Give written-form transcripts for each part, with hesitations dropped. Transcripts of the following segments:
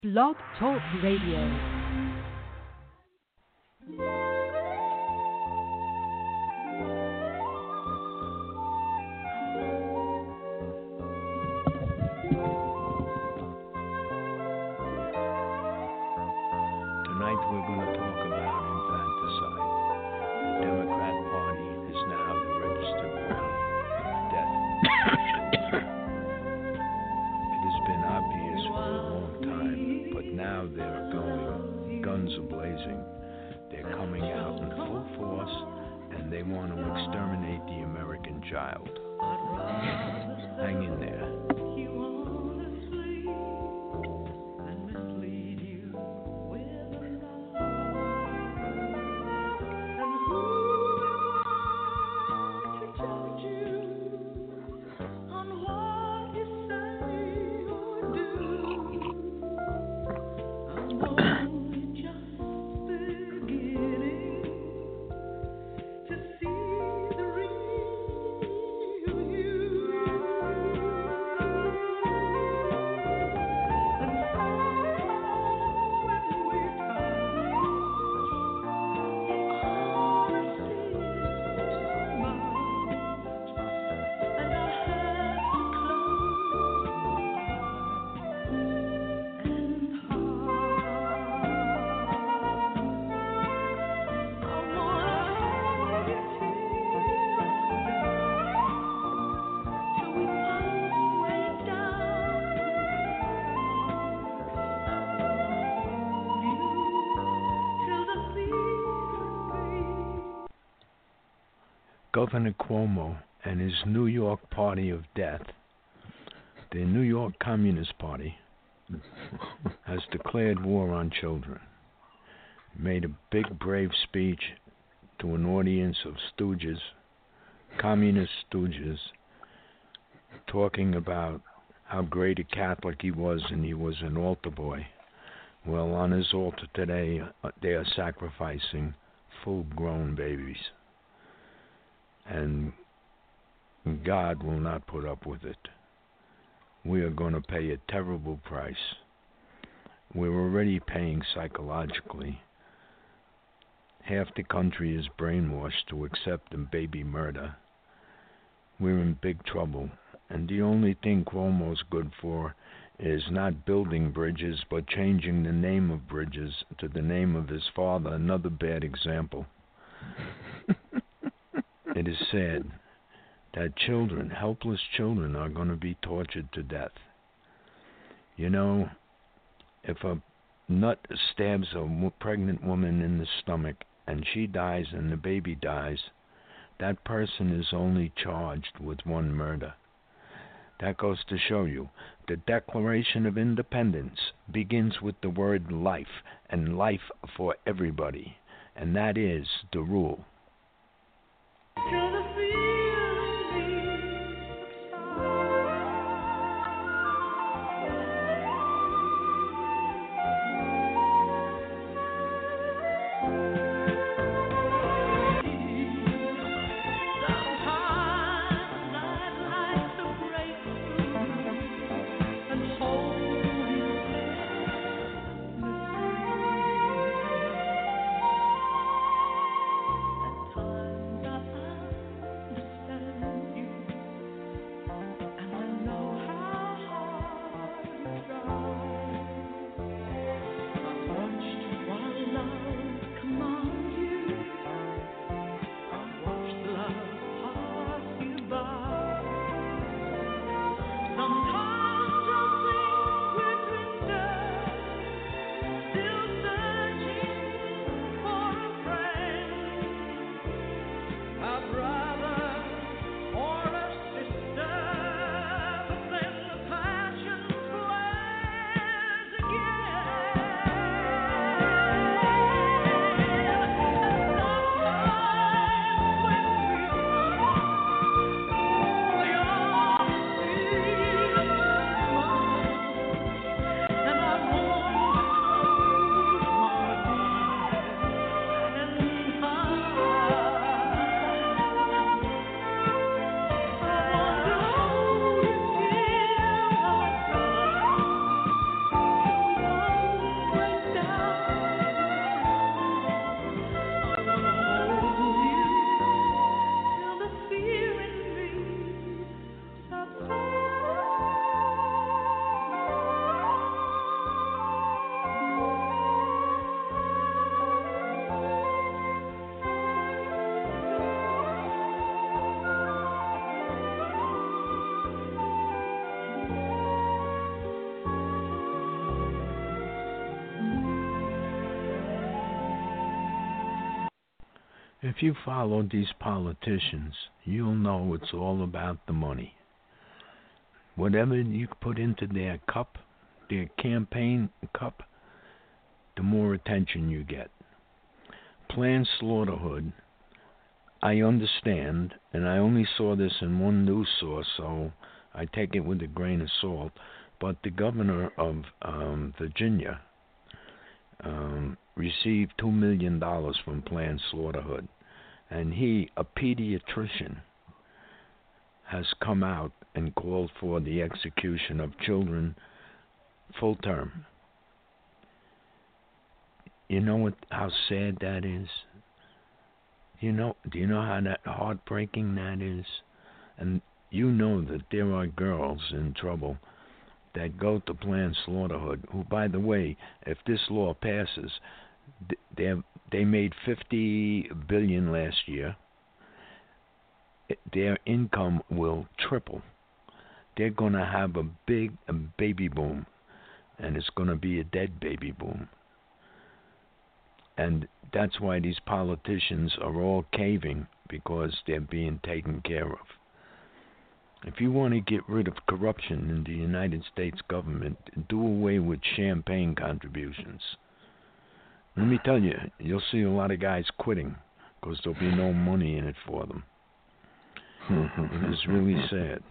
Blog Talk Radio. Governor Cuomo and his New York Party of Death, the New York Communist Party, has declared war on children. He made a big, brave speech to an audience of stooges, communist stooges, talking about how great a Catholic he was and he was an altar boy. Well, on his altar today, they are sacrificing full-grown babies. And God will not put up with it. We are going to pay a terrible price. We're already paying psychologically. Half the country is brainwashed to accept baby murder. We're in big trouble. And the only thing Cuomo's good for is not building bridges, but changing the name of bridges to the name of his father. Another bad example. It is sad that children, helpless children, are going to be tortured to death. You know, if a nut stabs a pregnant woman in the stomach and she dies and the baby dies, that person is only charged with one murder. That goes to show you the Declaration of Independence begins with the word life, and life for everybody, and that is the rule. If you follow these politicians, you'll know it's all about the money. Whatever you put into their cup, their campaign cup, the more attention you get. Planned Slaughterhood, I understand, and I only saw this in one news source, so I take it with a grain of salt, but the governor of Virginia received $2 million from Planned Slaughterhood, and he, a pediatrician, has come out and called for the execution of children full term. You know how sad that is? Do you know how heartbreaking that is? And you know that there are girls in trouble that go to Planned Slaughterhood, who, by the way, if this law passes, they made $50 billion last year. Their income will triple. They're going to have a big baby boom, and it's going to be a dead baby boom. And that's why these politicians are all caving, because they're being taken care of. If you want to get rid of corruption in the United States government, do away with champagne contributions. Let me tell you, you'll see a lot of guys quitting because there'll be no money in it for them. It is really sad.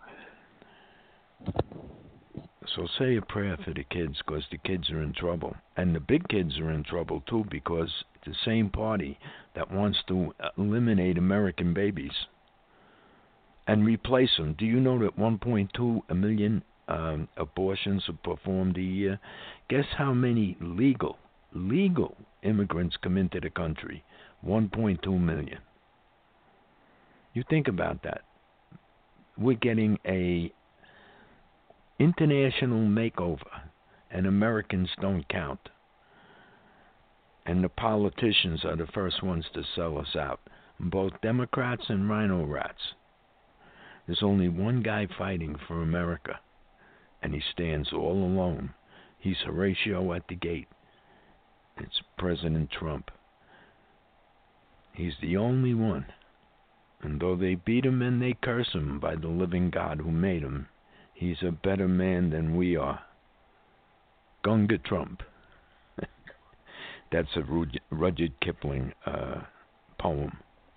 So say a prayer for the kids, because the kids are in trouble. And the big kids are in trouble too, because the same party that wants to eliminate American babies and replace them. Do you know that 1.2 million abortions are performed a year? Guess how many legal immigrants come into the country? 1.2 million. You think about that. We're getting a international makeover, and Americans don't count. And the politicians are the first ones to sell us out, both Democrats and Rhino Rats. There's only one guy fighting for America, and he stands all alone. He's Horatio at the gate. It's President Trump. He's the only one. And though they beat him and they curse him by the living God who made him, he's a better man than we are. Gunga Trump. That's a Rudyard Kipling poem.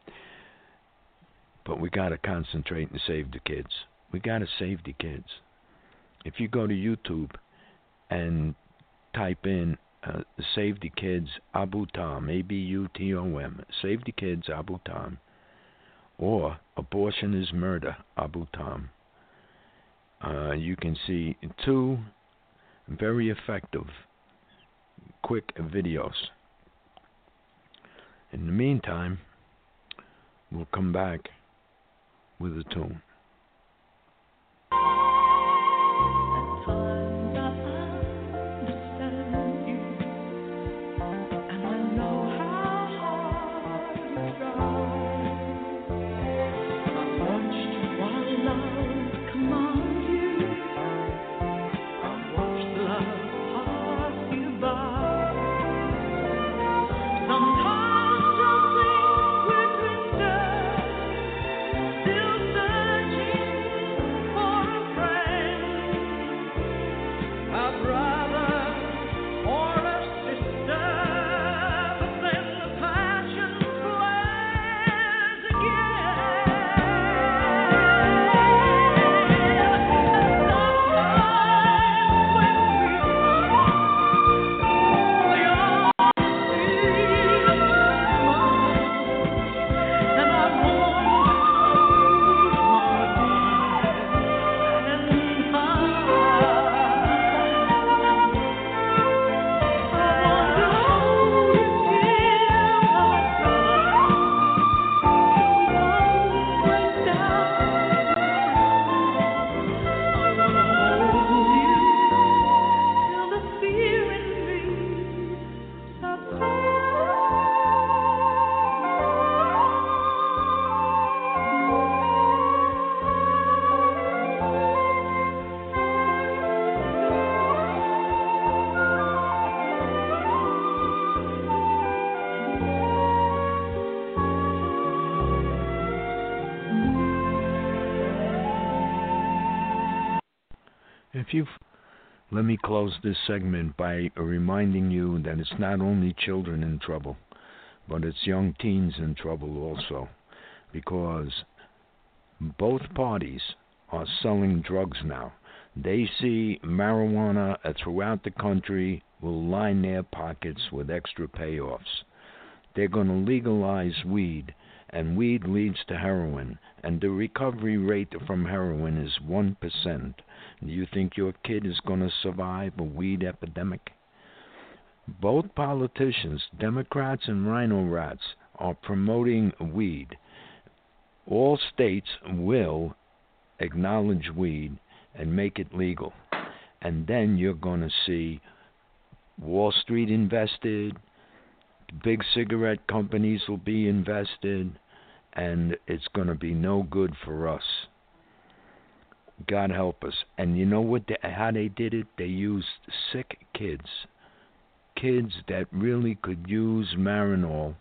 But we got to concentrate and save the kids. We got to save the kids. If you go to YouTube and type in Save the Kids Abu Tom, ABUTOM, Save the Kids Abu Tom, or Abortion is Murder Abu Tom, you can see two very effective, quick videos. In the meantime, we'll come back with a tune. Sometimes I think we're drifting, still searching. Let me close this segment by reminding you that it's not only children in trouble, but it's young teens in trouble also, because both parties are selling drugs now. They see marijuana throughout the country will line their pockets with extra payoffs. They're going to legalize weed, and weed leads to heroin, and the recovery rate from heroin is 1%. Do you think your kid is going to survive a weed epidemic? Both politicians, Democrats and Rhino Rats, are promoting weed. All states will acknowledge weed and make it legal. And then you're going to see Wall Street invested, big cigarette companies will be invested, and it's going to be no good for us. God help us. And you know what? How they did it? They used sick kids that really could use Marinol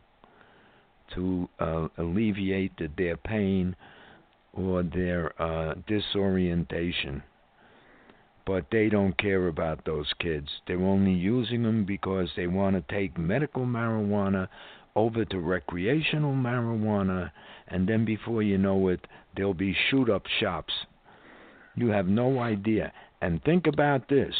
to alleviate their pain or their disorientation. But they don't care about those kids. They're only using them because they want to take medical marijuana over to recreational marijuana, and then before you know it, there'll be shoot-up shops. You have no idea. And think about this.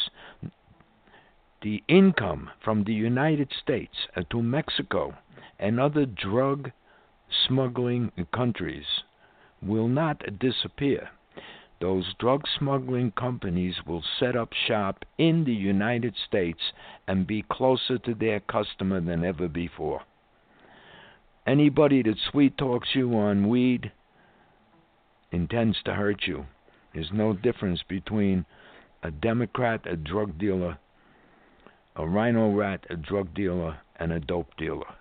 The income from the United States to Mexico and other drug smuggling countries will not disappear. Those drug smuggling companies will set up shop in the United States and be closer to their customer than ever before. Anybody that sweet talks you on weed intends to hurt you. There's no difference between a Democrat, a drug dealer, a Rhino Rat, a drug dealer, and a dope dealer.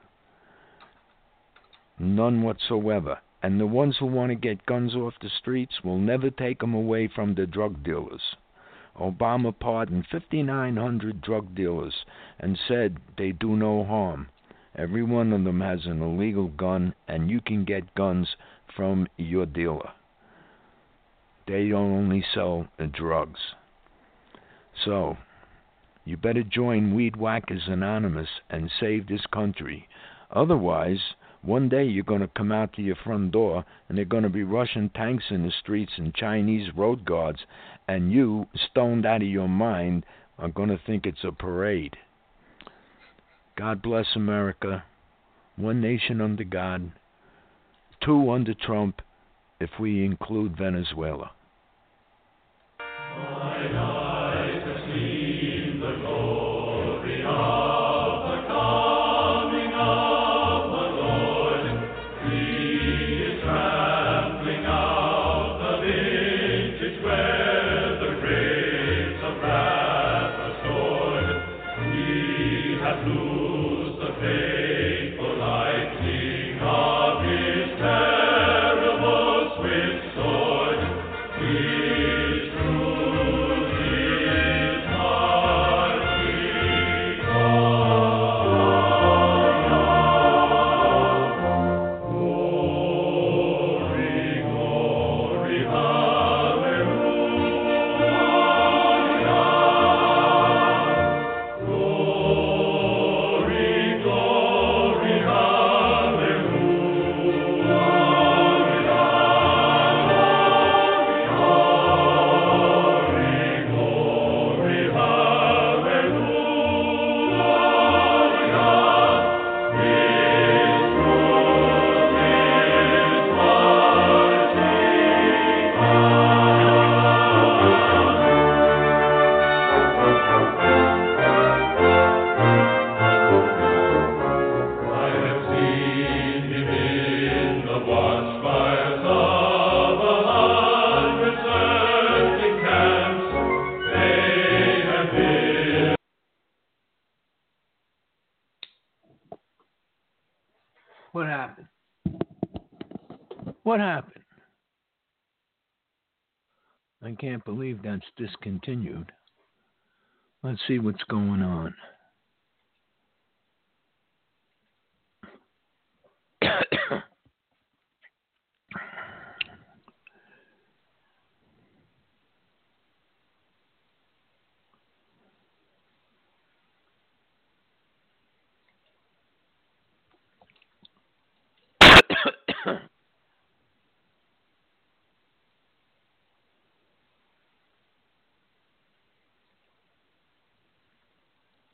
None whatsoever. And the ones who want to get guns off the streets will never take them away from the drug dealers. Obama pardoned 5,900 drug dealers and said they do no harm. Every one of them has an illegal gun, and you can get guns from your dealer. They don't only sell drugs. So, you better join Weed Whackers Anonymous and save this country. Otherwise, one day you're going to come out to your front door and they're going to be Russian tanks in the streets and Chinese road guards, and you, stoned out of your mind, are going to think it's a parade. God bless America. One nation under God. Two under Trump, if we include Venezuela. What happened? I can't believe that's discontinued. Let's see what's going on.